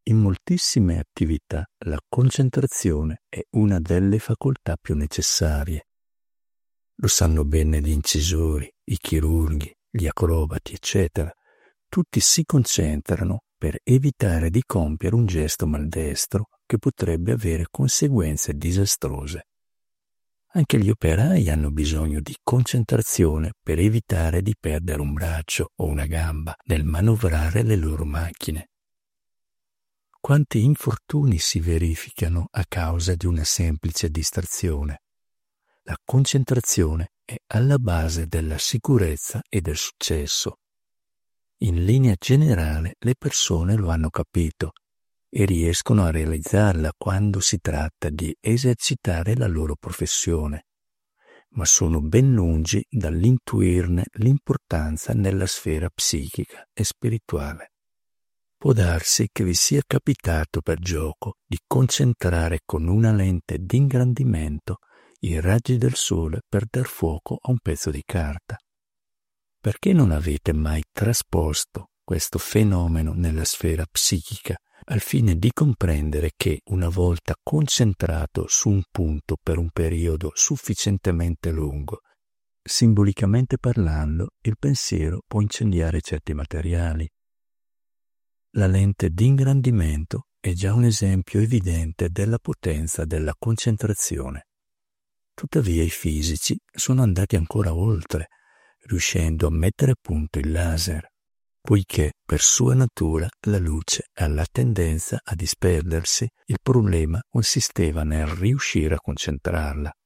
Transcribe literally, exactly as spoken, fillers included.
In moltissime attività la concentrazione è una delle facoltà più necessarie. Lo sanno bene gli incisori, i chirurghi, gli acrobati, eccetera. Tutti si concentrano per evitare di compiere un gesto maldestro che potrebbe avere conseguenze disastrose. Anche gli operai hanno bisogno di concentrazione per evitare di perdere un braccio o una gamba nel manovrare le loro macchine. Quanti infortuni si verificano a causa di una semplice distrazione? La concentrazione è alla base della sicurezza e del successo. In linea generale le persone lo hanno capito e riescono a realizzarla quando si tratta di esercitare la loro professione, ma sono ben lungi dall'intuirne l'importanza nella sfera psichica e spirituale. Può darsi che vi sia capitato per gioco di concentrare con una lente d'ingrandimento i raggi del sole per dar fuoco a un pezzo di carta. Perché non avete mai trasposto questo fenomeno nella sfera psichica al fine di comprendere che una volta concentrato su un punto per un periodo sufficientemente lungo, simbolicamente parlando, il pensiero può incendiare certi materiali? La lente d'ingrandimento è già un esempio evidente della potenza della concentrazione. Tuttavia i fisici sono andati ancora oltre, riuscendo a mettere a punto il laser, poiché per sua natura la luce ha la tendenza a disperdersi, il problema consisteva nel riuscire a concentrarla.